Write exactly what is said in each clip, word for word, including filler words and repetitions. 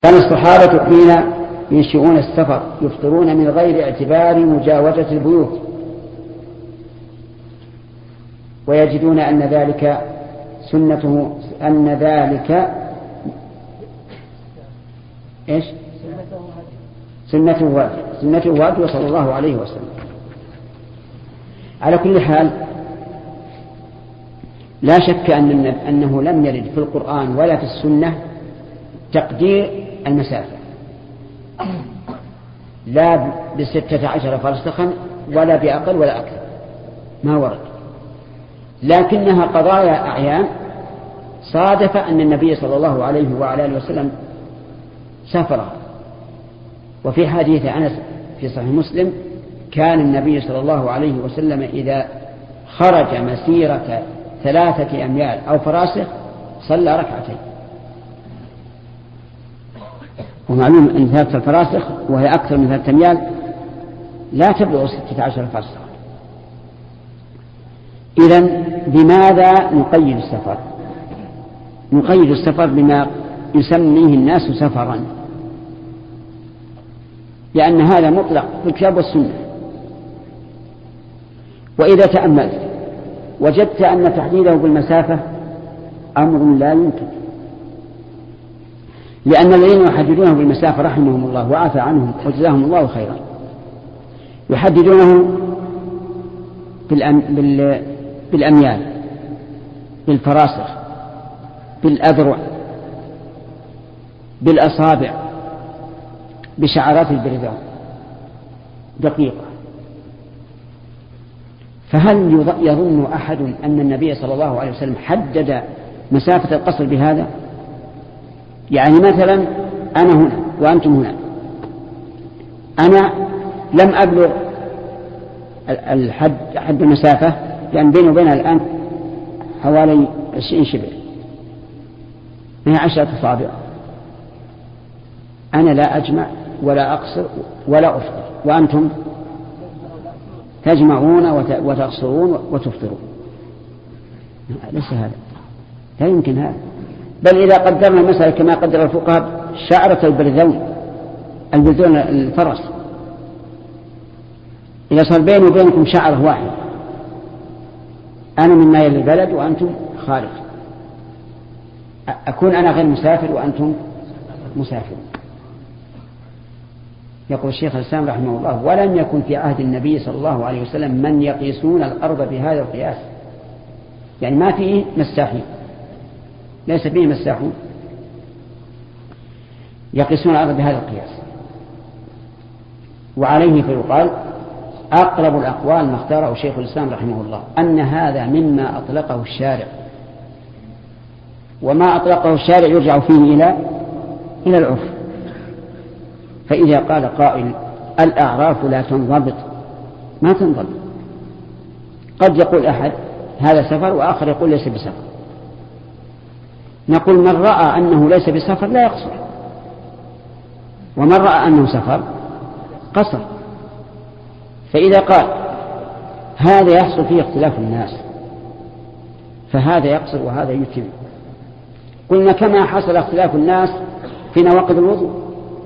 كان الصحابة حين ينشئون السفر يفطرون من غير اعتبار مجاوزة البيوت، ويجدون أن ذلك سنته أن ذلك إيش؟ سنته واجب سنته واجب صلى الله عليه وسلم. على كل حال لا شك أن أنه لم يرد في القرآن ولا في السنة تقدير المسافة، لا بستة عشر فرسخا ولا بأقل ولا أكثر، ما ورد، لكنها قضايا أعيان صادف أن النبي صلى الله عليه وعلى آله وسلم سافرها. وفي حديث أنس في صحيح مسلم كان النبي صلى الله عليه وسلم إذا خرج مسيرة ثلاثة أميال أو فراسخ صلى ركعتين. ومعلوم أن ثلاثة فراسخ وهي أكثر من ثلاثة أميال لا تبلغ ستة عشر فرسخ. إذن بماذا نقيد السفر؟ نقيد السفر بما يسميه الناس سفرا، لأن هذا مطلق في الكتاب والسنة. وإذا تأملت وجدت أن تحديده بالمسافة أمر لا يمكن، لأن الذين يحددونه بالمسافة رحمهم الله وعافى عنهم وجزاهم الله خيرا يحددونه بالأميال، بالفراسخ، بالأذرع، بالأصابع، بشعرات البردان دقيقة. فهل يظن أحد أن النبي صلى الله عليه وسلم حدد مسافة القصر بهذا؟ يعني مثلا أنا هنا وأنتم هنا، أنا لم أبلغ الحد حد المسافة، لأن بيني وبينها الآن حوالي عشرين شبر، من عشرة أصابع. أنا لا أجمع ولا أقصر ولا أفطر، وأنتم تجمعون وتقصرون وتفطرون. ليس هذا، لا يمكن هذا. بل إذا قدرنا المسألة كما قدر الفقهاء شعرة البرذون البرذون الفرس، إذا صار بيني وبينكم شعرة واحدة، أنا من مايل البلد وأنتم خارج، أكون أنا غير مسافر وأنتم مسافر. يقول الشيخ الإسلام رحمه الله: ولم يكن في عهد النبي صلى الله عليه وسلم من يقيسون الأرض بهذا القياس، يعني ما فيه مساحين، ليس فيه مساحون يقيسون الأرض بهذا القياس. وعليه فيقال أقرب الأقوال ما اختاره شيخ الإسلام رحمه الله أن هذا مما أطلقه الشارع، وما أطلقه الشارع يرجع فيه إلى إلى العرف. فإذا قال قائل الأعراف لا تنضبط، ما تنضبط. قد يقول أحد هذا سفر وآخر يقول ليس بسفر. نقول من رأى أنه ليس بسفر لا يقصر، ومن رأى أنه سفر قصر. فإذا قال هذا يحصل فيه اختلاف الناس فهذا يقصر وهذا يتم، قلنا كما حصل اختلاف الناس في نواقض الوضوء.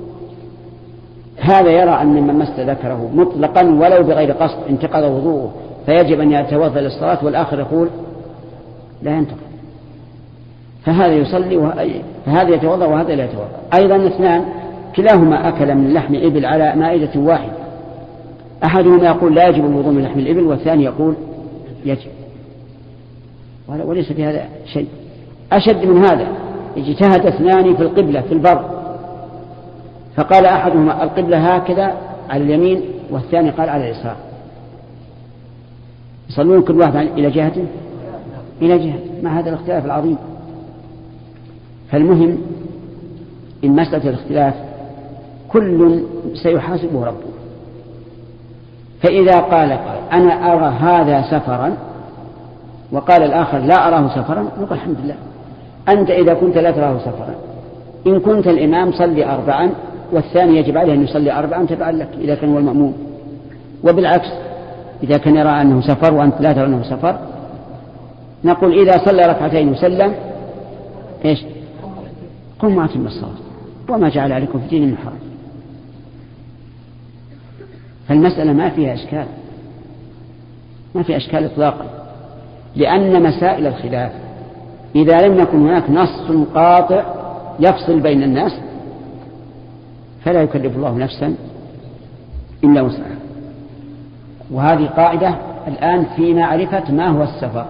هذا يرى أن من مس ذكره مطلقا ولو بغير قصد انتقض وضوءه فيجب أن يتوضأ للصلاة، والآخر يقول لا ينتقض، فهذا يصلي وهذا يتوضأ وهذا لا يتوضأ. أيضا اثنان كلاهما أكل من لحم إبل على مائدة واحدة، أحدهما يقول لا يجب الوضوء من لحم الإبل والثاني يقول يجب، وليس في هذا شيء. أشد من هذا، اجتهد اثنان في القبلة في البر، فقال أحدهما القبلة هكذا على اليمين والثاني قال على اليسار، يصلون كل واحد إلى جهته إلى جهة، مع هذا الاختلاف العظيم. فالمهم إن مسألة الاختلاف كل سيحاسبه ربه. فإذا قال قال أنا أرى هذا سفرا وقال الآخر لا أراه سفرا، نقول الحمد لله. أنت إذا كنت لا تراه سفرا، إن كنت الإمام صلي أربعا والثاني يجب عليه أن يصلي أربعا تبعا لك إذا كان هو المأموم. وبالعكس إذا كان يرى أنه سفر وأنت لا ترى أنه سفر، نقول إذا صلى ركعتين وسلم إيش قم وأتم الصلاة. وما جعل عليكم في الدين من حرج. فالمسألة ما فيها إشكال، ما فيها إشكال إطلاقا، لأن مسائل الخلاف إذا لم يكن هناك نص قاطع يفصل بين الناس فلا يكلف الله نفسا إلا وسعها. وهذه قاعدة الآن في معرفة ما هو السفر.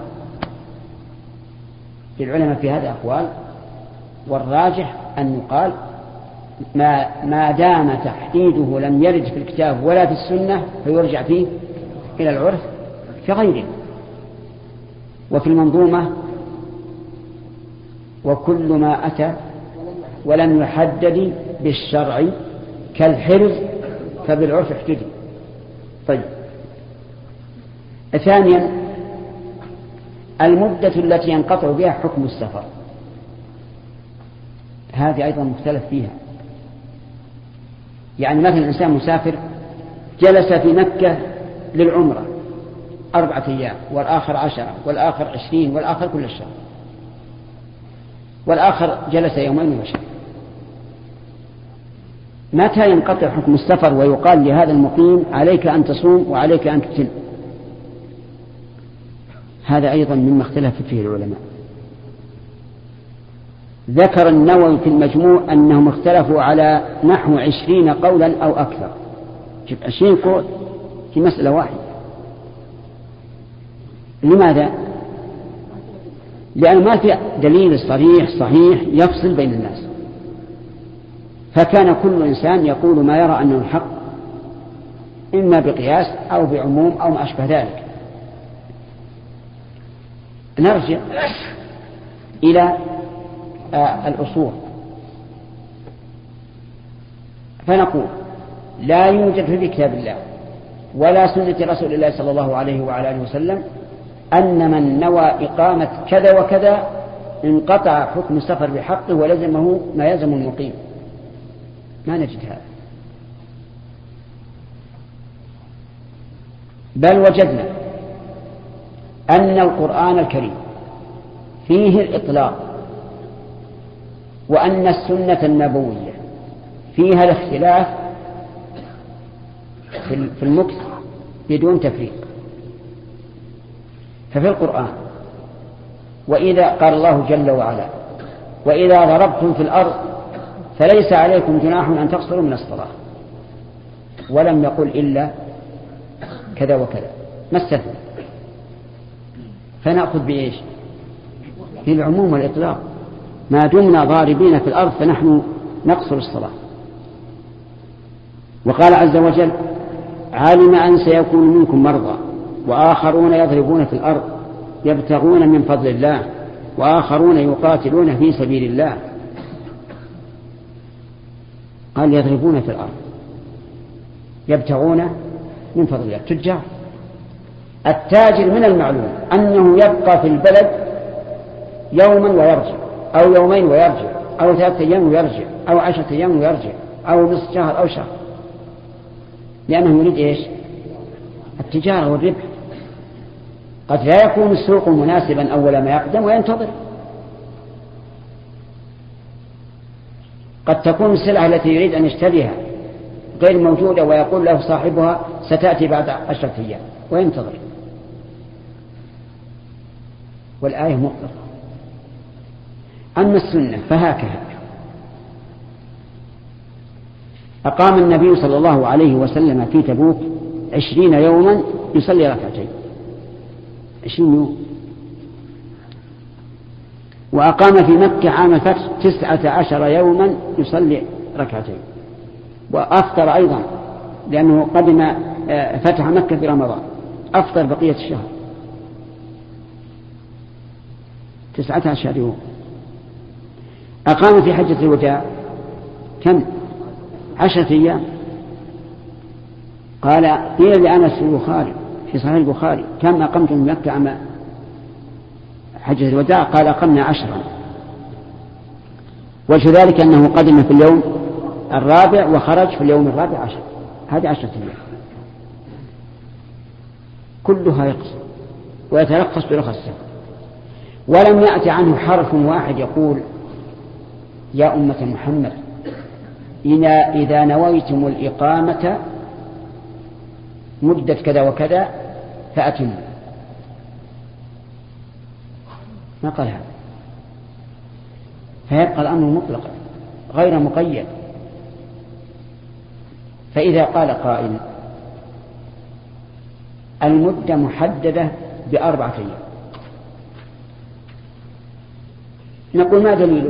للعلماء في هذا أقوال، والراجح أن يقال ما, ما دام تحديده لم يرد في الكتاب ولا في السنة فيرجع فيه إلى العرف كغيره. وفي المنظومة وكل ما أتى ولم يحدد بالشرع كالحرز فبالعرف احتدي. طيب، ثانيا المدة التي ينقطع بها حكم السفر، هذه أيضا مختلف فيها. يعني مثلا الإنسان مسافر جلس في مكة للعمرة أربعة أيام، والآخر عشرة، والآخر عشرين، والآخر كل الشهر، والآخر جلس يومين وشهر. متى ينقطع حكم السفر ويقال لهذا المقيم عليك أن تصوم وعليك أن تتم؟ هذا أيضا مما اختلف فيه العلماء. ذكر النووي في المجموع أنهم اختلفوا على نحو عشرين قولا أو أكثر. شوف، عشرين قول في مسألة واحدة. لماذا؟ لأن ما في دليل صريح صحيح يفصل بين الناس، فكان كل إنسان يقول ما يرى أنه الحق، إما بقياس أو بعموم أو ما أشبه ذلك. نرجع إلى آه الأصول فنقول لا يوجد في كتاب الله ولا سنة رسول الله صلى الله عليه وعلى آله وسلم أن من نوى إقامة كذا وكذا انقطع حكم السفر بحقه ولزمه ما يلزم المقيم. ما نجد هذا، بل وجدنا أن القرآن الكريم فيه الإطلاق، وأن السنة النبوية فيها الاختلاف في المكث بدون تفريق. ففي القرآن وإذا قال الله جل وعلا وإذا ضربتم في الأرض فليس عليكم جناح أن تقصروا من الصلاة، ولم يقل إلا كذا وكذا، ما استثنى. فنأخذ بإيش؟ بالعموم والإطلاق، ما دمنا ضاربين في الأرض فنحن نقصر الصلاة. وقال عز وجل علم أن سيكون منكم مرضى وآخرون يضربون في الأرض يبتغون من فضل الله وآخرون يقاتلون في سبيل الله. قال يضربون في الأرض يبتغون من فضل الله. تجار. التاجر من المعلوم أنه يبقى في البلد يوما ويرجع، أو يومين ويرجع، أو ثلاثة أيام ويرجع، أو عشرة أيام ويرجع، أو نصف شهر أو شهر، لأنه يريد إيش؟ التجارة والربح. قد لا يكون السوق مناسبا أول ما يقدم وينتظر، قد تكون السلعة التي يريد أن يشتريها غير موجودة ويقول له صاحبها ستأتي بعد عشرة أيام وينتظر. والآية مطلقة. أما السنة فهكذا أقام النبي صلى الله عليه وسلم في تبوك عشرين يوما يصلي ركعتين، عشرين يوم. وأقام في مكة عام الفتح تسعة عشر يوما يصلي ركعتين، وأفطر أيضا لأنه قدم فتح مكة في رمضان، أفطر بقية الشهر تسعة عشر يوم. أقام في حجة الوداع كم؟ عشرة أيام. قال قيل لأنس في البخاري في صحيح البخاري كم أقمت من مكة عام حجة الوداع؟ قال أقمنا عشرا. وجه ذلك أنه قدم في اليوم الرابع وخرج في اليوم الرابع عشر، هذه عشرة أيام كلها يقصر ويترخص برخصه. ولم يأتي عنه حرف واحد يقول يا أمة محمد إذا نويتم الإقامة مدة كذا وكذا فأتموا. ما قال هذا، فيبقى الأمر مطلقا غير مقيد. فإذا قال قائل المدة محددة بأربعة أيام، نقول ما دليلك؟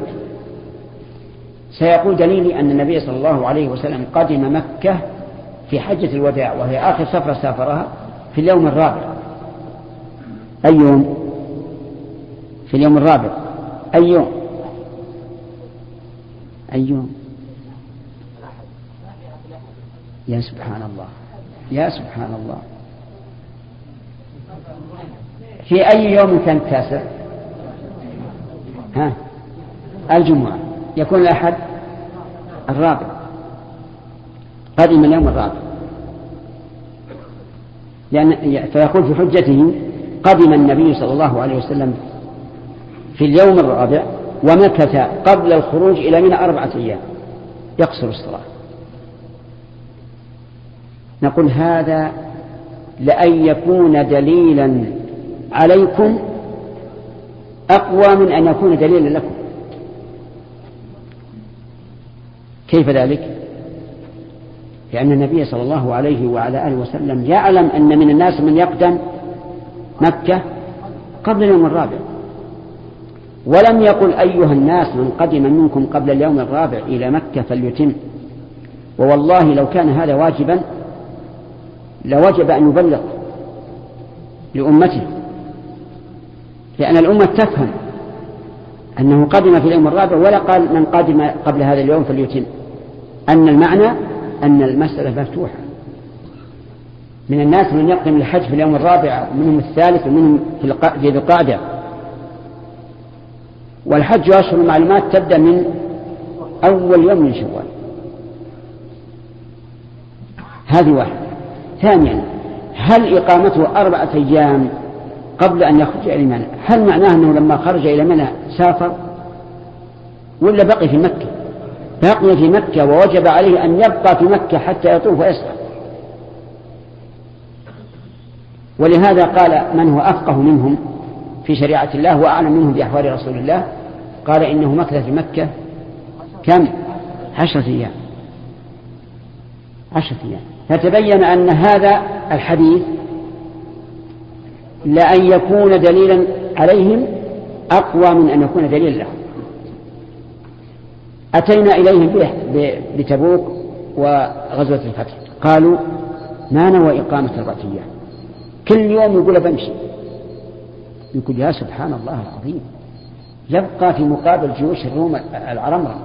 سيقول دليلي أن النبي صلى الله عليه وسلم قدم مكة في حجة الوداع، وهي آخر سفرة سافرها، في اليوم الرابع. أي يوم؟ في اليوم الرابع. أي يوم؟ أي يوم؟ يا سبحان الله، يا سبحان الله، في أي يوم كان التاسع؟ ها؟ الجمعة، يكون الأحد الرابع، قدم اليوم الرابع، لأن فيقول في حجته قدم النبي صلى الله عليه وسلم في اليوم الرابع ومكث قبل الخروج إلى منى أربعة أيام يقصر الصلاة. نقول هذا لأن يكون دليلا عليكم أقوى من أن يكون دليلا لكم. كيف ذلك؟ لأن النبي صلى الله عليه وعلى آله وسلم يعلم أن من الناس من يقدم مكة قبل اليوم الرابع، ولم يقل أيها الناس من قدم منكم قبل اليوم الرابع إلى مكة فليتم. ووالله لو كان هذا واجبا لوجب أن يبلغ لأمته، لأن الأمة تفهم أنه قدم في اليوم الرابع، ولا قال من قدم قبل هذا اليوم فليتم، أن المعنى أن المسألة مفتوحة. من الناس من يقدم الحج في اليوم الرابع، ومنهم الثالث، ومنهم في ذي القعدة. والحج أشهر المعلومات تبدأ من أول يوم من شوال. هذه واحدة. ثانيا، هل إقامته أربعة أيام قبل أن يخرج إلى منى هل معناه أنه لما خرج إلى منى سافر، ولا بقي في مكة؟ بقي في مكة، ووجب عليه أن يبقى في مكة حتى يطوف ويسعى. ولهذا قال من هو أفقه منهم في شريعة الله وأعلم منهم بأحوال رسول الله، قال إنه مكث في مكة كم؟ عشرة أيام. عشرة أيام. فتبين أن هذا الحديث لأن يكون دليلا عليهم أقوى من أن يكون دليلا لهم. أتينا إليهم بتبوك وغزوة الفتح، قالوا ما نوى إقامة أربعة أيام، كل يوم يقول بمشي. يقول يا سبحان الله العظيم، يبقى في مقابل جيوش الروم العرمرم،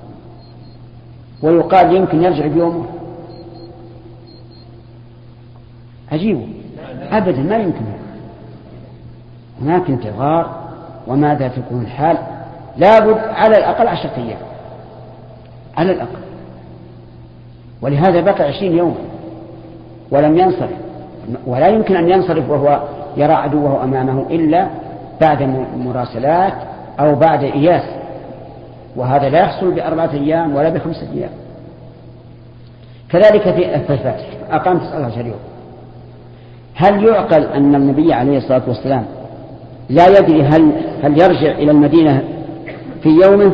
ويقال يمكن يرجع بيومه. عجيب، أبدا ما يمكن. هناك انتظار، وماذا تكون الحال؟ لابد على الأقل عشرة أيام على الأقل. ولهذا بقى عشرين يوما ولم ينصرف، ولا يمكن أن ينصرف وهو يرى عدوه أمامه إلا بعد مراسلات أو بعد إياس، وهذا لا يحصل بأربعة أيام ولا بخمسة أيام. كذلك في الفتح أقام تسعة عشر يوم. هل يعقل أن النبي عليه الصلاة والسلام لا يدري هل, هل يرجع إلى المدينة في يومه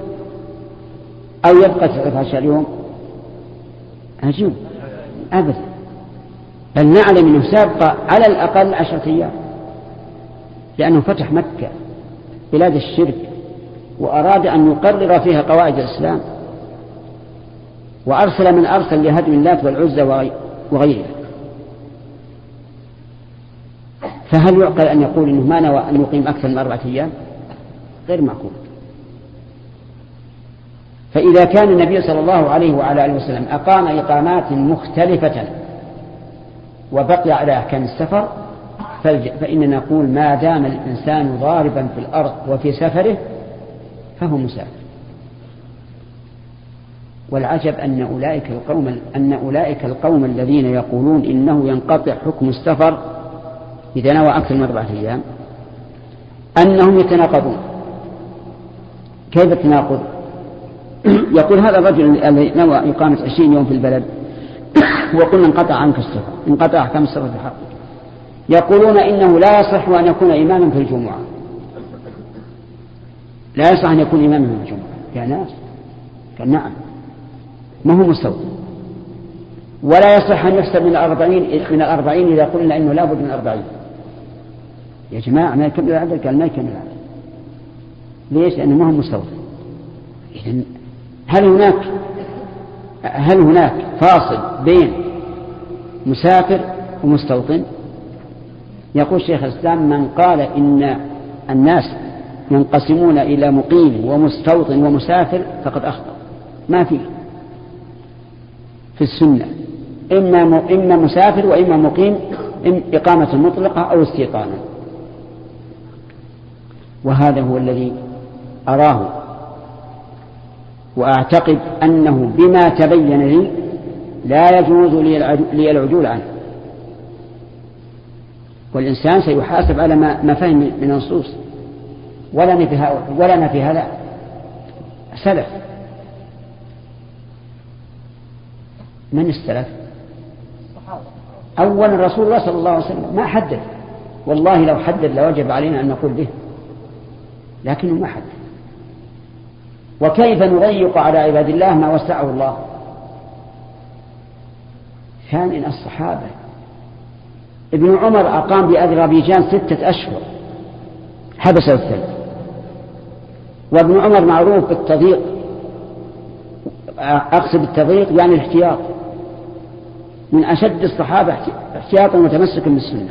أو يبقى تسعة عشر يوم؟ عجيب، أبدا. بل نعلم أنه سابق على الأقل عشرة أيام، لأنه فتح مكة بلاد الشرك، وأراد أن يقرر فيها قواعد الإسلام، وأرسل من أرسل لهدم اللات والعزى وغيره. فهل يعقل أن يقول إنه ما نوى أن يقيم أكثر من أربعة أيام؟ غير معقول. فإذا كان النبي صلى الله عليه وعلى آله وسلم أقام إقامات مختلفة وبقي على أحكام السفر، فإننا نقول ما دام الإنسان ضاربا في الأرض وفي سفره فهو مسافر. والعجب أن أولئك القوم, أن أولئك القوم الذين يقولون إنه ينقطع حكم السفر إذا نوى أكثر من أربعة أيام أنهم يتناقضون. كيف التناقض؟ يقول هذا الرجل الذي نوى إقامة عشرين يوم في البلد وقلنا انقطع عنك السفر، انقطع أحكام السفر في حقك، يقولون إنه لا يصح أن يكون إماما في الجمعة، لا يصح أن يكون إماما في الجمعة يا ناس. قال نعم، ما هو مستوى، ولا يصح أن يحسب من الأربعين من الأربعين إذا قلنا إنه لا بد من أربعين. يا جماعة ما يكمل العدد. قال ما يكمل العدد. ليش؟ لأنه ما هو مستوى. إذن هل هناك هل هناك فاصل بين مسافر ومستوطن؟ يقول شيخ الإسلام من قال إن الناس ينقسمون إلى مقيم ومستوطن ومسافر فقد أخطأ. ما فيه في السنة إما إما مسافر وإما مقيم، إقامة مطلقة أو استيطانا. وهذا هو الذي أراه وأعتقد أنه بما تبين لي لا يجوز لي العدول عنه، والإنسان سيحاسب على ما فهم من النصوص. ولنا في هذا ولنا في هذا سلف. من السلف؟ أولا رسول الله صلى الله عليه وسلم ما حدد، والله لو حدد لوجب علينا أن نقول به، لكنه ما حدد. وكيف نضيق على عباد الله ما وسعه الله؟ كان الصحابة ابن عمر أقام بأذربيجان ستة أشهر حبسه الثلج، وابن عمر معروف بالتضييق، أقصد التضييق يعني الاحتياط، من أشد الصحابة احتياطا وتمسكا بالسنة.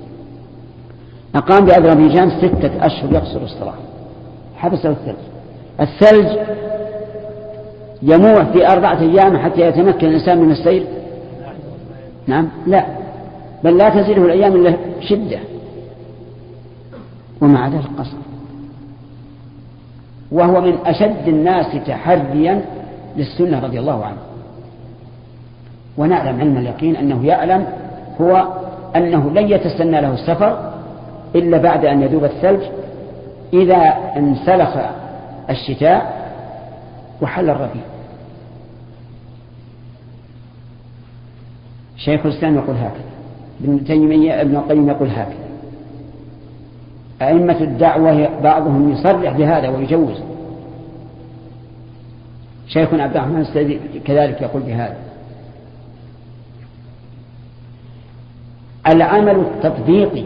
أقام بأذربيجان ستة أشهر يقصر الصلاة، حبسه الثلج. الثلج يموح في أربعة أيام حتى يتمكن الإنسان من السير؟ نعم لا، بل لا تزيده الأيام إلا شدة، ومع ذلك قصر. وهو من أشد الناس تحريا للسنة رضي الله عنه. ونعلم علم اليقين أنه يعلم هو أنه لن يتسنى له السفر إلا بعد أن يذوب الثلج، إذا انسلخ الشتاء وحل الربيع. شيخ الإسلام يقول هكذا، ابن تيمية ابن القيم يقول هكذا، أئمة الدعوة بعضهم يصرح بهذا ويجوز. شيخنا عبد الرحمن السعدي كذلك يقول بهذا. العمل التطبيقي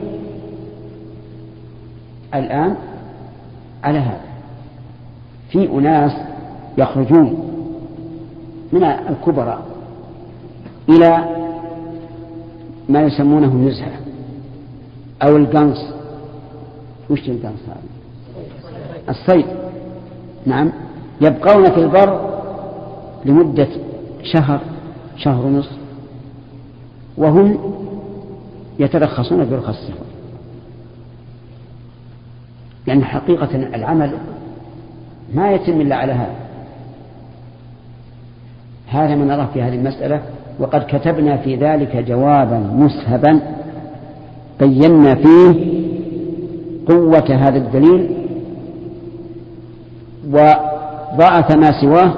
الآن على هذا، في أناس يخرجون من الكبراء إلى ما يسمونه النزهة أو القنص. وش القنص هذا؟ الصيد. نعم، يبقون في البر لمدة شهر شهر ونصف، وهم يترخصون برخص السفر، لأن حقيقة العمل ما يتم إلا على هذا. هذا ما نراه في هذه المسألة، وقد كتبنا في ذلك جوابا مسهبا بينا فيه قوة هذا الدليل وضعف ما سواه،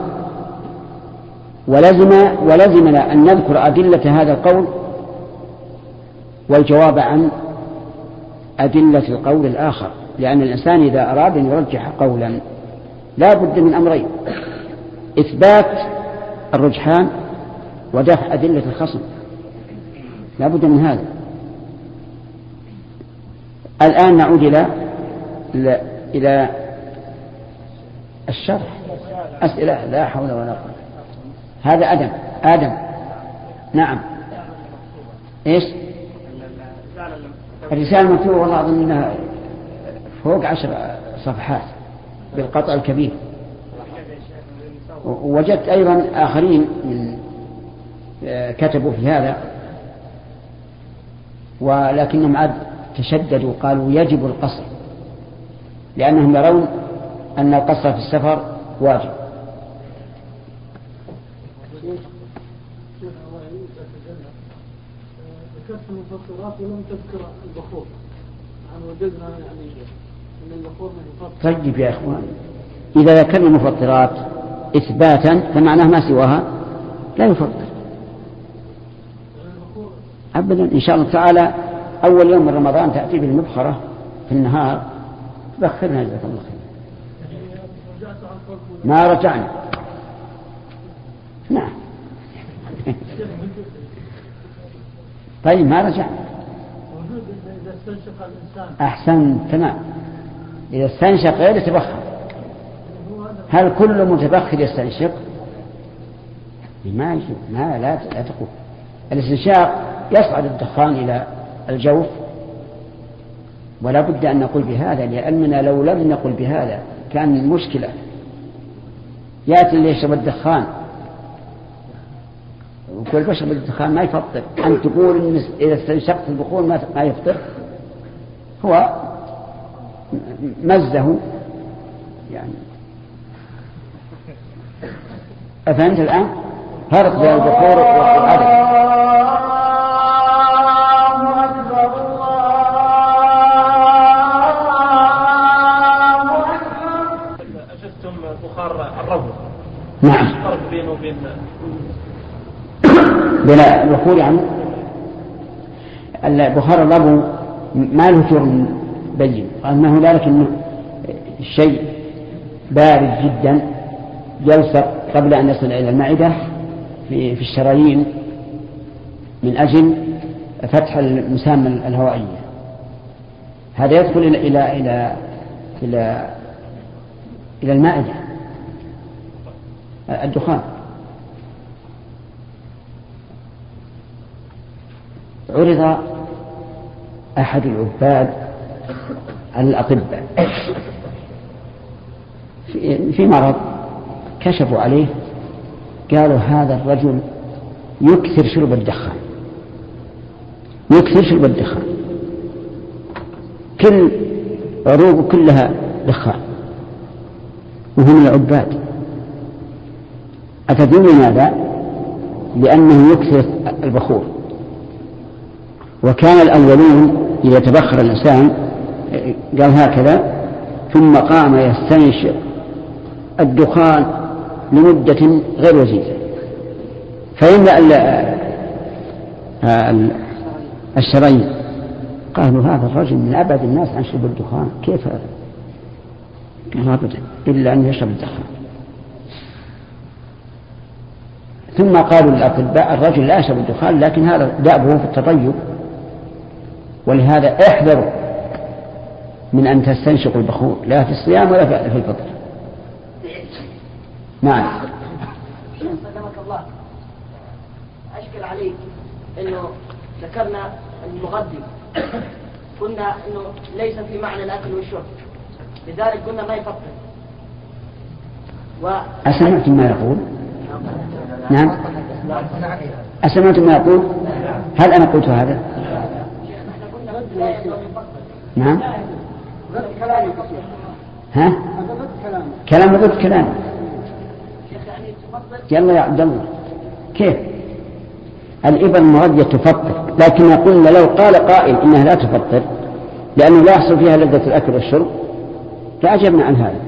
ولزم ولزمنا أن نذكر أدلة هذا القول والجواب عن أدلة القول الآخر، لأن الإنسان إذا أراد أن يرجح قولا لا بد من أمرين: إثبات الرجحان ودفع أدلة الخصم، لا بد من هذا. الآن نعود إلى إلى الشرح. أسئلة لا حول ولا قوة. هذا آدم آدم نعم. إيش الرسالة المكتوبة؟ والله أظن أنها فوق عشر صفحات بالقطع الكبير. ووجدت أيضا آخرين من كتبوا في هذا، ولكنهم عاد تشددوا، قالوا يجب القصر، لأنهم يرون أن القصر في السفر واجب. ذكرت المفطرات ولم تذكر البخور، عن وجدنا يعني أن البخور من الفطر. طيب يا إخوان، إذا ذكرنا المفطرات إثباتا فمعناه ما سواها لا يفطر أبدا. إن شاء الله تعالى أول يوم من رمضان تأتي بالمبخرة في النهار تبخرنا جزاك الله خير. ما رجعنا نعم. طيب ما رجعنا أحسن تمام. إذا استنشق غير يتبخر. هل كل متبخر يستنشق؟ ما يجب ما لا تقول. الاستنشاق يصعد الدخان إلى الجوف ولا بد أن نقول بهذا، لأننا لو لم نقل بهذا كان المشكلة يأتي اللي يشرب الدخان وكل بشرب الدخان ما يفطر. أن تقول إن إذا استنشقت البخور ما يفطر هو مزه يعني. أفهمت الآن؟ فرق بين البخور والعدد. أجدتم بخار الربو؟ نعم. فرق بينه وبين بلا البخور يعني البخار الربو ما له جرم بين أنه لا، لكنه شيء بارد جدا يلصق قبل أن يصل إلى المعدة في في الشرايين من أجل فتح المسام الهوائية. هذا يدخل إلى إلى إلى إلى, إلى المعدة الدخان. عرض أحد العباد على الأطباء في مرض، كشفوا عليه قالوا هذا الرجل يكثر شرب الدخان، يكثر شرب الدخان، كل عروقه كلها دخان وهم العباد. أتدرون لماذا؟ لأنه يكثر البخور. وكان الأولون إذا تبخر الإنسان قال هكذا ثم قام يستنشق الدخان لمدة غير وجيزة فيملأ الشرايين. قالوا هذا الرجل من أبعد الناس عن شرب الدخان، كيف هذا؟ قال أبدا إلا أن يشرب الدخان. ثم قالوا للأطباء الرجل لا يشرب الدخان لكن هذا دأبه في التطيب، ولهذا احذروا من أن تستنشقوا البخور لا في الصيام ولا في الفطر. نعم. سلمك الله، أشكل عليك إنه ذكرنا المغذي قلنا إنه ليس في معنى الأكل والشرب، لذلك قلنا ما يفطر. و... أسمعت ما يقول؟ نعم. أسمعت ما يقول؟ هل أنا قلت هذا؟ نعم. ها؟ كلام ضد كلام. يلا يا عبد الله كيف؟ الإبر المغذية تفطر، لكن قلنا لو قال قائل إنها لا تفطر لأنه لا يحصل فيها لذة الأكل والشرب لأجبنا عن هذا.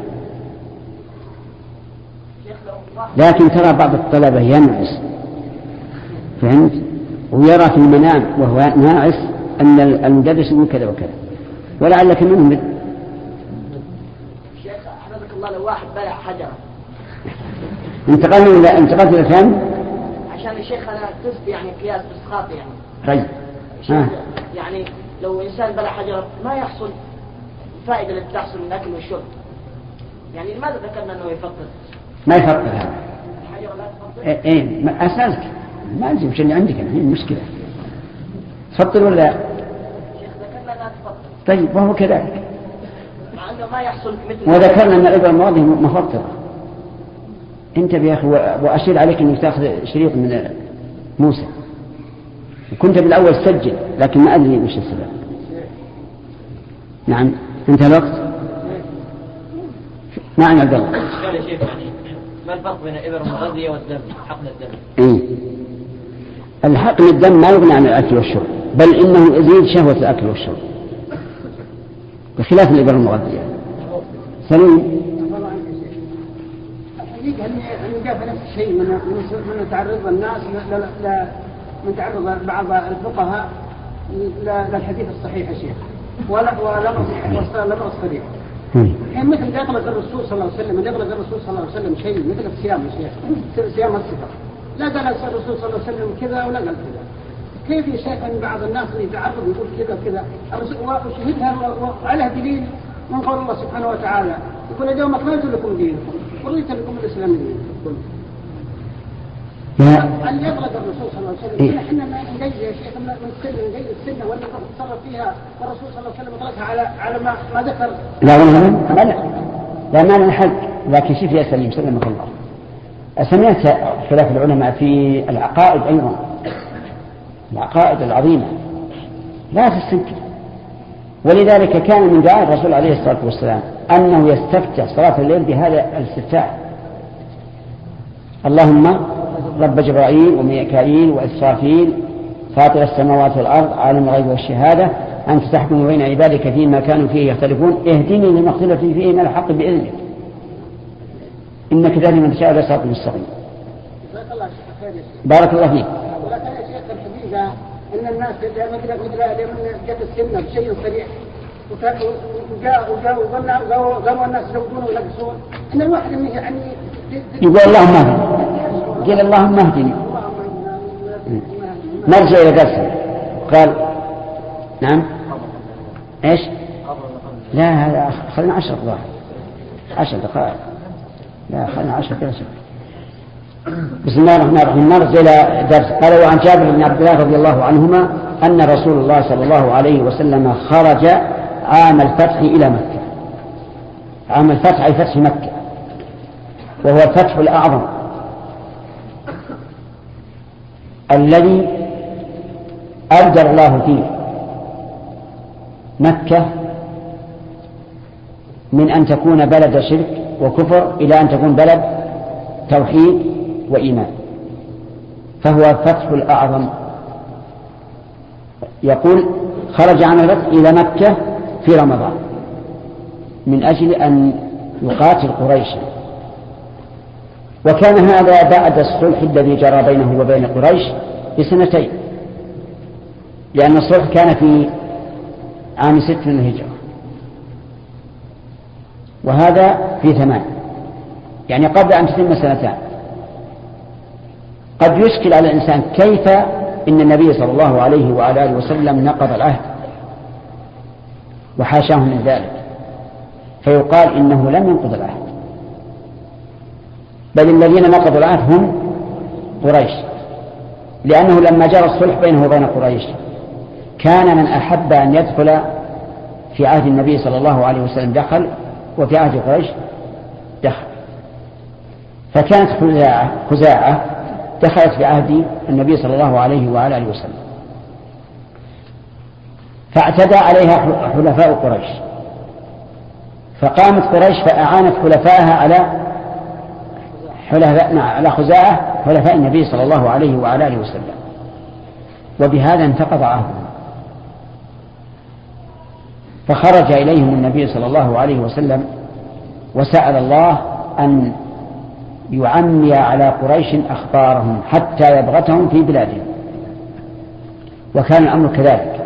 لكن ترى بعض الطلبة ينعس، فهمت؟ ويرى في المنام وهو ناعس أن المدرس يقول كذا وكذا ولعلك منهم. شيخ حفظك الله لو واحد بلع حجرة انتقلنا ولا انتقلت إلى ثاني؟ عشان الشيخ أنا تست يعني قياس بسخاط يعني. طيب. آه. يعني لو إنسان بلع حجرة ما يحصل الفائدة اللي تحصل من الأكل والشرب، يعني لماذا ذكرنا أنه يفطر؟ ما يفطر هذا. الحجرة لا تفطر؟ إيه إيه أسألك ما أنزل شيء اللي عندك الحين المشكلة تفطر ولا؟ شيخ ذكرنا لا تفطر. طيب وهو كذلك. مع أنه ما يحصل مثل. وذكرنا أن الإبرة الماضية مفطرة. انتبه يا أخي، وأشير عليك أنك تأخذ شريط من موسى. كنت بالأول سجل لكن ما أدري وش السبب. نعم انتهى الوقت. نعم عبد الله. قال يا شيخ يعني ما الفرق بين الإبر المغذية والدم، حقن الدم؟ إيه؟ الحقن الدم ما يغني عن الأكل والشرب، بل إنه يزيد شهوة الأكل والشرب بخلاف الإبر المغذية. سليم. التحقيق هل هل جاء في نفس الشيء من من من تعرض الناس لا لا من تعرض بعض الفقهاء للحديث الصحيح يا شيخ ولا ولا ولا صريح. الحين مثل اللي يطلق الرسول صلى الله عليه وسلم اللي يطلق الرسول صلى الله عليه وسلم شيء مثل الصيام يا شيخ صيام السفر لا قال الرسول صلى الله عليه وسلم كذا ولا قال كذا. كيف يا شيخ ان بعض الناس يتعرض يقول كذا كذا وشهدها وعلى دليل من قول الله سبحانه وتعالى يقول اليوم اكملت لكم دينكم ورضيت لكم الاسلام دينكم. أن يطلق الرسول صلى الله عليه وسلم احنا نجي يا شيخ من السنة نجي السنة ولا نتصرف فيها والرسول صلى الله عليه وسلم طلقها على على ما ما ذكر. لا لا لا لا ما لنا حق لكن شوف يا سليم سلمك الله. سمعت خلاف العلماء في العقائد أيضا العقائد العظيمة لا تستنكر ولذلك كان من دعاء الرسول عليه الصلاة والسلام أنه يستفتح صلاة الليل بهذا الاستفتاح اللهم رب جبرائيل وميكائيل وإسرافيل فاطر السماوات والأرض عالم الغيب والشهادة أنت تحكم بين عبادك فيما كانوا فيه يختلفون اهدني لما اختلف فيه من الحق بإذنك إنك تهدي من تشاء إلى صراط مستقيم. بارك الله فيك. ولكن يا شيخ الحقيقة أن الناس مثل مثل لمن جت السنة بشيء صريح وجاء وجاء وقالوا الناس يزودون وينقصون أن الواحد يعني يقول اللهم اهدني قال اللهم اهدني نرجع إلى درسه قال نعم إيش لا هذا خلنا عشر دقائق عشر دقائق لا خلنا عشر دقائق. بسم الله الرحمن الرحيم. نرجع إلى درس. قال وعن جابر بن عبد الله رضي الله عنهما أن رسول الله صلى الله عليه وسلم خرج عام الفتح إلى مكة. عام الفتح أي فتح مكة وهو الفتح الأعظم الذي أبدل الله فيه مكة من أن تكون بلد شرك وكفر إلى أن تكون بلد توحيد وإيمان فهو الفتح الأعظم. يقول خرج عام الفتح إلى مكة في رمضان من أجل أن يقاتل قريشا وكان هذا بعد الصلح الذي جرى بينه وبين قريش بسنتين لأن الصلح كان في عام ست من الهجرة وهذا في ثمان يعني قبل أن تتم سنتان. قد يشكل على الإنسان كيف إن النبي صلى الله عليه وعلى آله وسلم نقض العهد وحاشاه من ذلك فيقال إنه لم ينقض العهد بل الذين نقضوا العهد هم قريش لأنه لما جرى الصلح بينه وبين قريش كان من أحب أن يدخل في عهد النبي صلى الله عليه وسلم دخل وفي عهد قريش دخل فكانت خزاعة, خزاعة دخلت في عهد النبي صلى الله عليه وعلى آله وسلم فاعتدى عليها حلفاء قريش فقامت قريش فأعانت حلفائها على حلفاء على خزاعة حلفاء النبي صلى الله عليه وعلى آله وسلم وبهذا انتقض عهدهم فخرج إليهم النبي صلى الله عليه وسلم وسأل الله أن يعمي على قريش أخبارهم حتى يبغتهم في بلادهم وكان الأمر كذلك.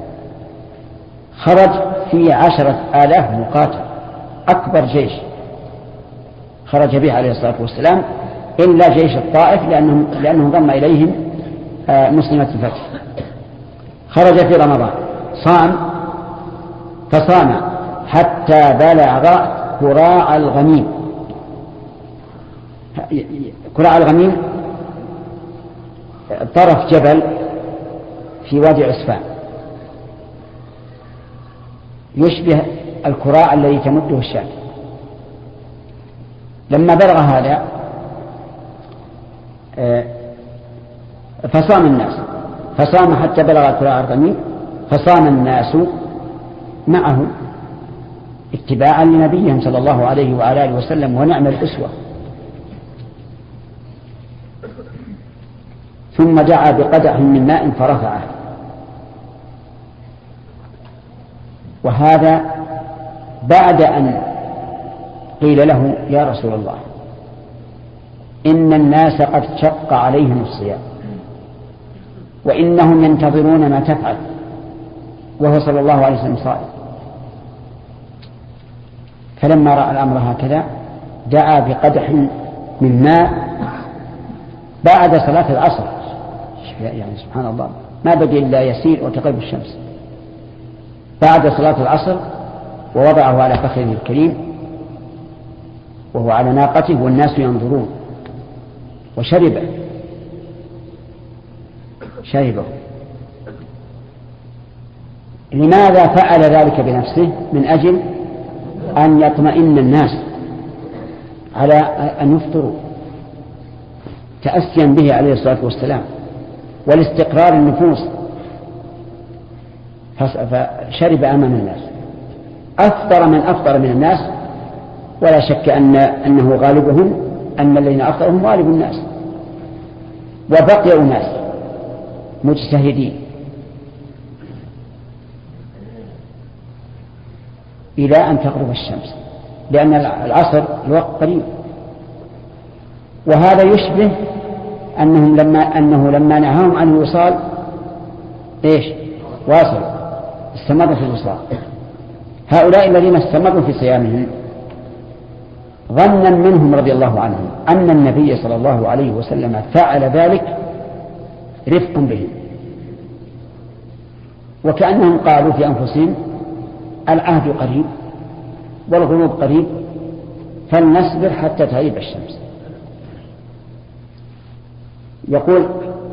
خرج في عشرة آلاف مقاتل أكبر جيش خرج به عليه الصلاة والسلام إلا جيش الطائف لأنه, لأنه ضم إليهم مسلمة الفتح. خرج في رمضان صام فصام حتى بلغ كراع الغميم. كراع الغميم طرف جبل في وادي عسفان يشبه الكراع الذي تمده الشام. لما بلغ هذا فصام الناس فصام حتى بلغ كراع الغميم فصام الناس معه اتباعا لنبيهم صلى الله عليه وعلى آله وسلم ونعم الأسوة. ثم دعا بقدح من ماء فرفعه وهذا بعد أن قيل له يا رسول الله إن الناس قد شق عليهم الصيام وإنهم ينتظرون ما تفعل، وهو صلى الله عليه وسلم صائم. فلما رأى الأمر هكذا دعا بقدح من ماء بعد صلاة العصر، يعني سبحان الله ما بقي إلا يسير وتغيب الشمس، بعد صلاة العصر، ووضعه على فخذه الكريم وهو على ناقته والناس ينظرون، وشربه شربه لماذا فعل ذلك بنفسه؟ من أجل أن يطمئن الناس على أن يفطروا تأسيا به عليه الصلاة والسلام والاستقرار النفوس، فشرب أمام الناس. أفطر من أفطر من الناس، ولا شك أن أنه غالبهم، أن الذين أفطرهم غالب الناس، وبقي أناس مجتهدين إلى أن تغرب الشمس، لأن العصر الوقت قريب. وهذا يشبه أنهم لما أنه لما نهاهم عن الوصال إيش واصل استمروا في الوصال. هؤلاء الذين استمروا في صيامهم ظنا منهم رضي الله عنهم أن النبي صلى الله عليه وسلم فعل ذلك رفقا بهم، وكأنهم قالوا في أنفسهم العهد قريب والغروب قريب فلنصبر حتى تغيب الشمس. يقول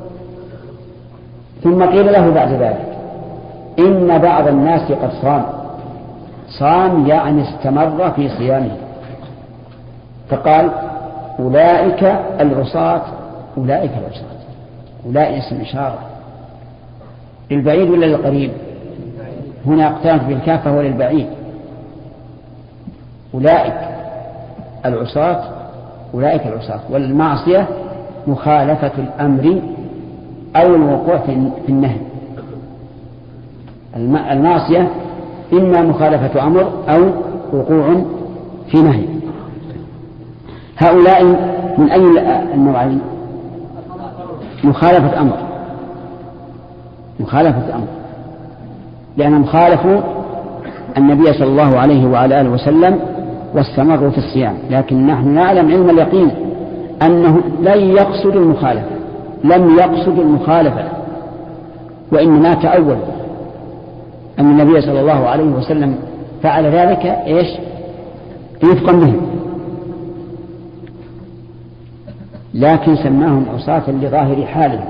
ثم قيل له بعد ذلك إن بعض الناس قد صام صام يعني استمر في صيامه، فقال أولئك العصاة أولئك العصاة. أولئك اسم إشارة للبعيد ولا للقريب؟ هنا اقترنت بالكاف فهو للبعيد. أولئك العصاة أولئك العصاة، والمعصية مخالفة الأمر أو الوقوع في النهي. المعصية إما مخالفة أمر أو وقوع في نهي. هؤلاء من أي النوعين؟ مخالفة أمر مخالفة أمر لأنهم خالفوا النبي صلى الله عليه وعلى آله وسلم واستمروا في الصيام، لكن نحن نعلم علم اليقين أنه لن يقصد المخالفة لم يقصد المخالفة وإنما تأول أن النبي صلى الله عليه وسلم فعل ذلك إيش رفقا بهم، لكن سماهم عصاة لظاهر حالهم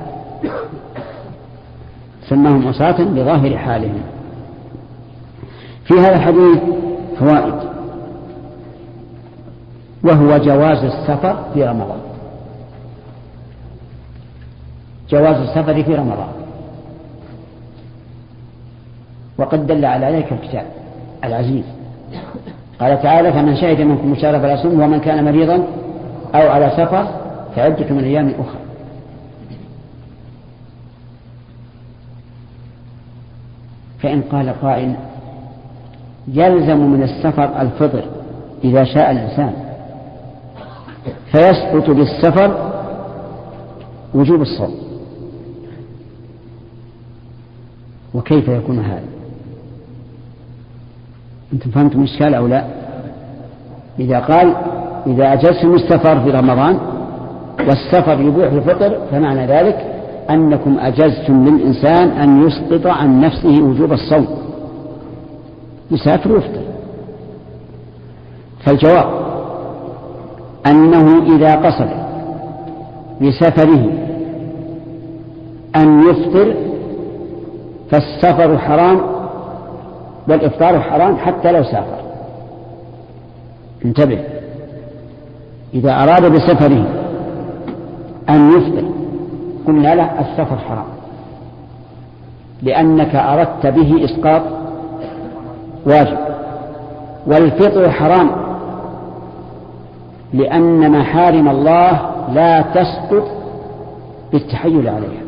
سماهم عصاة لظاهر حالهم. في هذا الحديث فوائد، وهو جواز السفر في رمضان جواز السفر في رمضان وقد دل على ذلك الكتاب العزيز. قال تعالى فمن شهد منكم الشهر فلا يصوم ومن كان مريضا أو على سفر فعدة من أيام أخرى. فإن قال قائل يلزم من السفر الفطر إذا شاء الإنسان فيسقط بالسفر وجوب الصوم، وكيف يكون هذا؟ أنتم فهمتم الإشكال أو لا؟ إذا قال إذا أجزتم السفر في رمضان والسفر يبيح الفطر فمعنى ذلك أنكم أجزتم للإنسان أن يسقط عن نفسه وجوب الصوم، يسافر ويفطر. فالجواب أنه إذا قصد بسفره أن يفطر فالسفر حرام والإفطار حرام حتى لو سافر. انتبه، إذا أراد بسفره أن يفطر قلنا له السفر حرام لأنك أردت به إسقاط واجب، والفطر حرام لأن محارم الله لا تسقط بالتحيل عليها.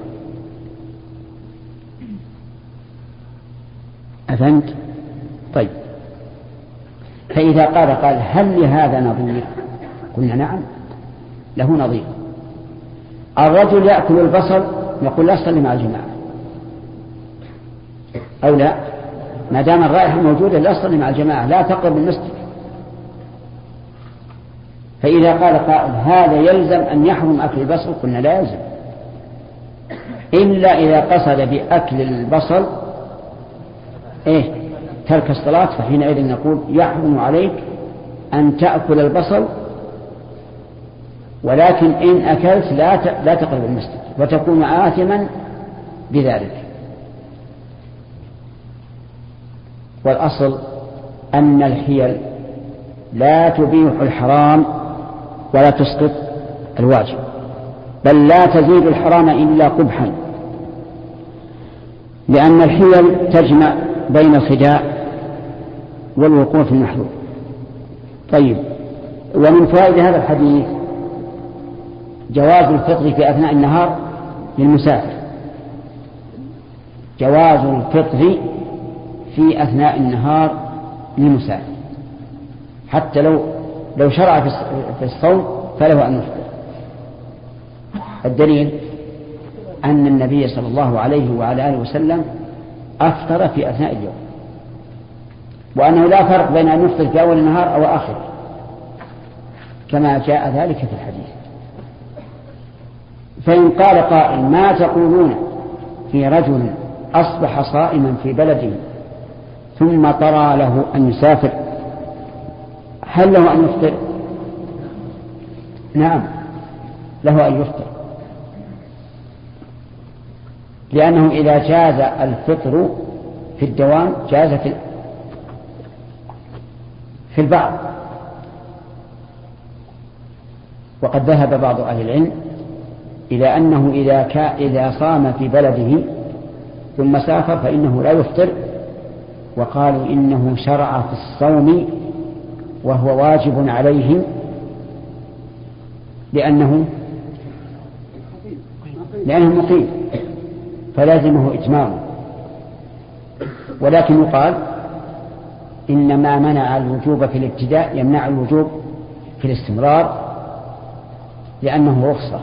أفهمت؟ طيب، فإذا قال قال هل لهذا نظير؟ قلنا نعم، له نظير. الرجل يأكل البصل يقول لا أصلي مع الجماعة أو لا، ما دام الرائحة موجودة لا أصلي مع الجماعة، لا تقرب المسجد. فإذا قال قائل هذا يلزم أن يحرم أكل البصل، قلنا لا يلزم، إلا إذا قصد بأكل البصل إيه ترك الصلاة، فحينئذ نقول يحرم عليك أن تأكل البصل، ولكن إن أكلت لا لا تقرب المسجد وتكون آثما بذلك. والأصل أن الحيل لا تبيح الحرام ولا تسقط الواجب، بل لا تزيد الحرام إلا قبحا، لأن الحيل تجمع بين الخداع والوقوع في المحذور. طيب، ومن فوائد هذا الحديث جواز الفطر في أثناء النهار للمسافر، جواز الفطر في أثناء النهار للمسافر، حتى لو لو شرع في الصوم فله أن يفطر. الدليل أن النبي صلى الله عليه وعلى آله وسلم أفطر في أثناء اليوم، وأنه لا فرق بين أن يفطر في أول النهار أو آخر كما جاء ذلك في الحديث. فإن قال قائل ما تقولون في رجل أصبح صائما في بلده ثم طرى له أن يسافر، هل له أن يفطر؟ نعم له أن يفطر، لأنه إذا جاز الفطر في الدوام جاز في في البعض. وقد ذهب بعض أهل العلم إلى أنه إذا, كا إذا صام في بلده ثم سافر فإنه لا يفطر، وقالوا إنه شرع في الصوم وهو واجب عليه لأنه لأنه مقيم فلازمه إتمامه. ولكن يقال إن ما منع الوجوب في الابتداء يمنع الوجوب في الاستمرار لأنه رخصة،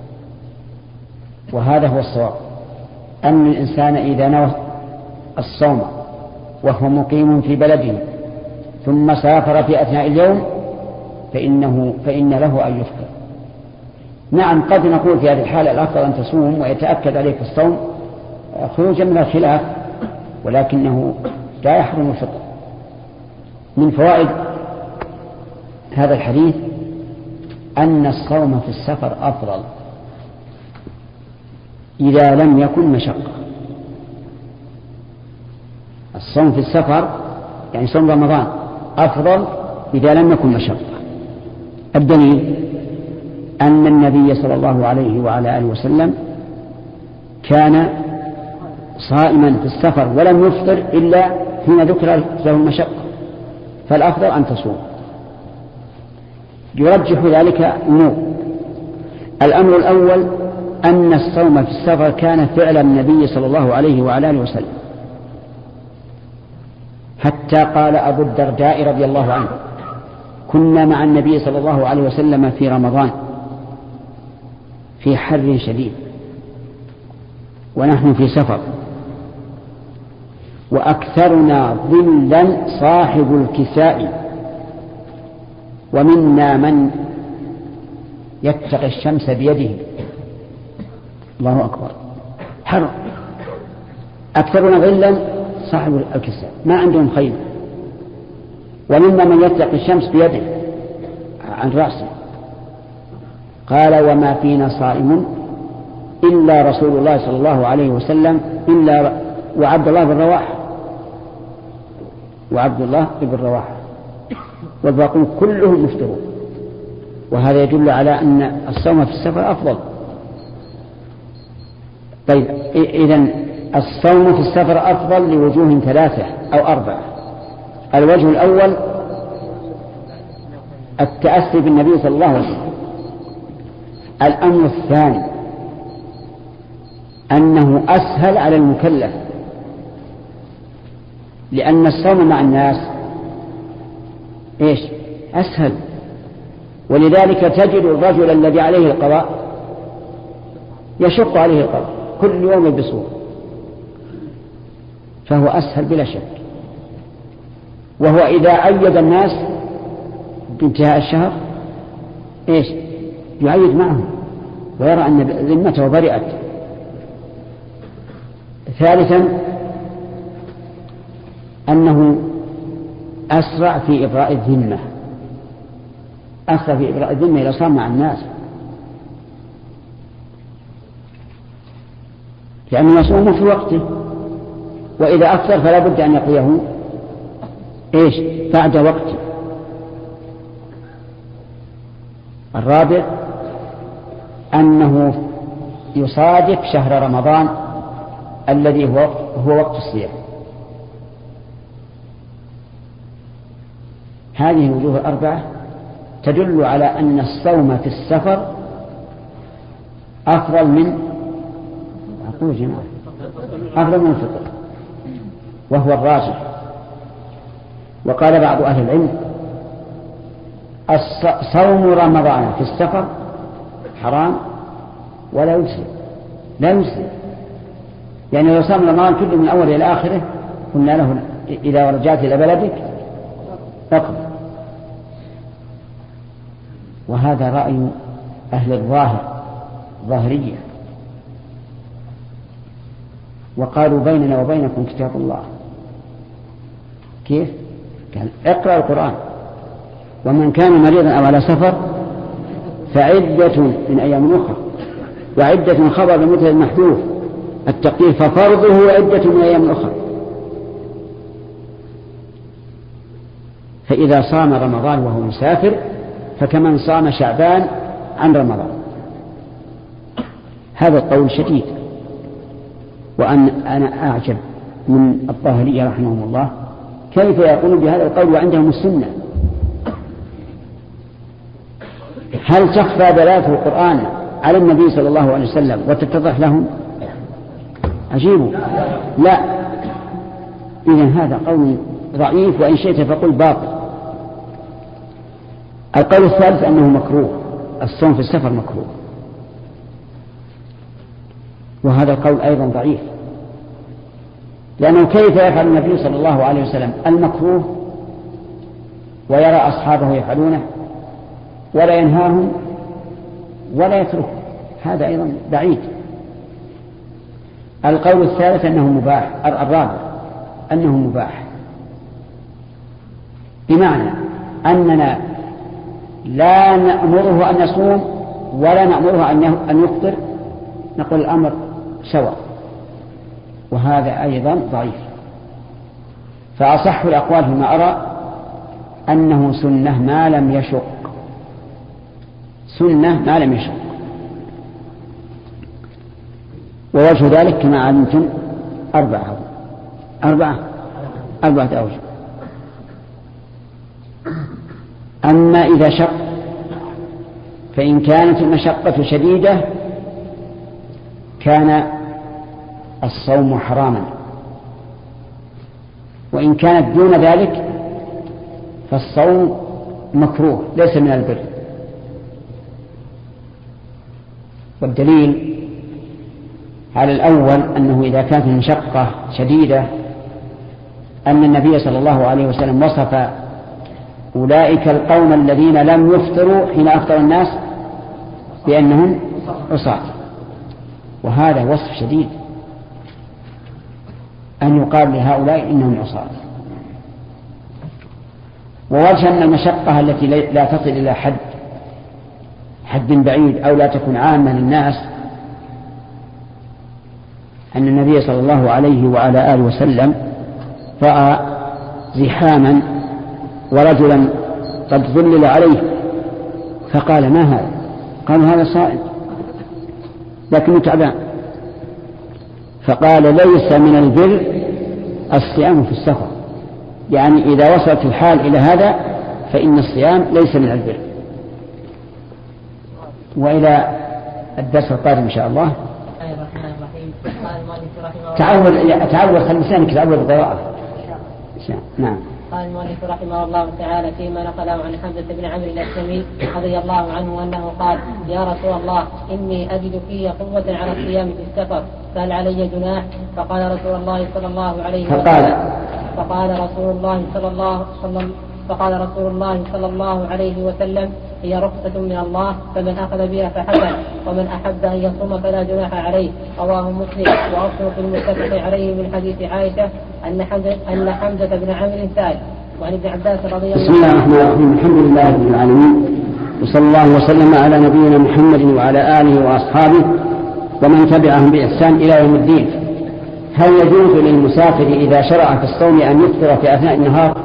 وهذا هو الصواب، أن الإنسان إذا نوى الصوم وهو مقيم في بلده ثم سافر في أثناء اليوم فإنه فإن له أن يفطر. نعم قد نقول في هذه الحالة الأفضل أن تصوم ويتأكد عليك الصوم خروجا من الخلاف، ولكنه لا يحرم الفطر. من فوائد هذا الحديث أن الصوم في السفر أفضل إذا لم يكن مشقة. الصوم في السفر يعني صوم رمضان أفضل إذا لم يكن مشقة. الدليل أن النبي صلى الله عليه وعلى آله وسلم كان صائما في السفر ولم يفطر إلا حين ذكر له المشقة، فالأفضل أن تصوم. يرجح ذلك أمور. الأمر الأول أن الصوم في السفر كان فعل النبي صلى الله عليه وعلى آله وسلم، حتى قال أبو الدرداء رضي الله عنه كنا مع النبي صلى الله عليه وسلم في رمضان في حر شديد ونحن في سفر، وأكثرنا ظلا صاحب الكساء، ومنا من يتقي الشمس بيده. الله أكبر، حر. أكثرنا ظلا صاحب الكساء ما عندهم خيل، ومنا من يتقي الشمس بيده عن رأسه. قال وما فينا صائم إلا رسول الله صلى الله عليه وسلم إلا وعبد الله بن رواحة وعبد الله بن رواحة والباقون كلهم مفطرون. وهذا يدل على أن الصوم في السفر أفضل. طيب إذن الصوم في السفر أفضل لوجوه ثلاثة أو أربعة. الوجه الأول التأسي بالنبي صلى الله عليه وسلم. الأمر الثاني أنه أسهل على المكلف، لأن الصوم مع الناس إيش أسهل، ولذلك تجد الرجل الذي عليه القضاء يشق عليه القضاء كل يوم يلبسه، فهو أسهل بلا شك. وهو إذا أيد الناس بانتهاء الشهر إيش يعيد معهم ويرى أن ذمته برئت. ثالثا أنه أسرع في إبراء الذمة، أسرع في إبراء الذمة إذا صام مع الناس، لأنه يصوم في وقته، وإذا أفطر فلا بد أن يقضيه إيش بعد وقته. الرابع أنه يصادف شهر رمضان الذي هو, هو وقت الصيام. هذه الوجوه الأربعة تدل على أن الصوم في السفر أفضل من أقول جماعة أفضل من الفطر، وهو الراجح. وقال بعض أهل العلم صوم رمضان في السفر حرام ولا يسلم، لا يسلم، يعني لو صام رمضان كله من أول إلى آخره قلنا له إذا رجعت إلى بلدك فقط. وهذا رأي أهل الظاهر ظاهرية، وقالوا بيننا وبينكم كتاب الله. كيف؟ قال اقرأ القرآن، ومن كان مريضا أو على سفر فعدة من أيام أخرى، وعدة خبر المثل المحذوف التقدير ففرضه عدة من أيام أخرى. فإذا صام رمضان وهو مسافر فكمن صام شعبان عن رمضان. هذا القول شديد. وأن أنا أعجب من الظاهرية رحمهم الله كيف يقولون بهذا القول وعندهم السنة. هل تخفى دلالة القرآن على النبي صلى الله عليه وسلم وتتضح لهم؟ عجيب. لا، إذن هذا قول ضعيف، وإن شئت فقل باطل. القول الثالث أنه مكروه، الصوم في السفر مكروه، وهذا القول أيضا ضعيف، لأنه كيف يفعل النبي صلى الله عليه وسلم المكروه ويرى أصحابه يفعلونه ولا ينهاهم ولا يتركه؟ هذا أيضا بعيد. القول الثالث أنه مباح، الرابع أنه مباح، بمعنى أننا لا نأمره أن يصوم ولا نأمره أن يفطر، نقول الأمر سواء، وهذا أيضا ضعيف. فأصح الأقوال فيما أرى أنه سنة ما لم يشق، سنة ما لم يشق. ووجه ذلك كما علمتم أربعة أربعة أربعة أوجه. أما إذا شق فإن كانت المشقة شديدة كان الصوم حراما، وإن كانت دون ذلك فالصوم مكروه ليس من البر. والدليل على الأول أنه إذا كانت المشقة شديدة أن النبي صلى الله عليه وسلم وصف أولئك القوم الذين لم يفطروا حين أفطر الناس بأنهم عصاة، وهذا وصف شديد أن يقال لهؤلاء إنهم عصاة. ووجه أن المشقة التي لا تصل إلى حد حد بعيد أو لا تكون عامة للناس أن النبي صلى الله عليه وعلى آله وسلم رأى زحاما ورجلا قد ظلل عليه فقال ما هذا؟ قال هذا صائم لكنه تعبان، فقال ليس من البر الصيام في السفر، يعني إذا وصلت الحال إلى هذا فإن الصيام ليس من البر. وإلى الدرس القادم إن شاء الله. تعود تعود خلي لسانك تعود القراءة. نعم. قال المؤلف رحمه الله تعالى فيما نقله عن حمزة بن عمرو الأسلمي رضي الله عنه أنه قال يا رسول الله إني أجد في قوة على الصيام في السفر فهل علي جناح؟ فقال رسول الله صلى الله عليه وسلم فقال فقال رسول الله صلى الله صلى فقال رسول الله صلى الله عليه وسلم هي رخصة من الله فمن أخذ بها فحسن ومن أحب أن يصوم فلا جناح عليه. رواه مسلم. وأصل في المتفق عليه من حديث عائشة أن حمزة أن حمزة بن عمرو سائل. وعن ابن عباس رضي الله عنه. بسم الله الرحمن الرحيم. الحمد لله رب العالمين وصلى الله وسلم على نبينا محمد وعلى آله وأصحابه ومن تبعهم بإحسان إلى يوم الدين. هل يجوز للمسافر إذا شرع في الصوم أن يفطر في أثناء النهار؟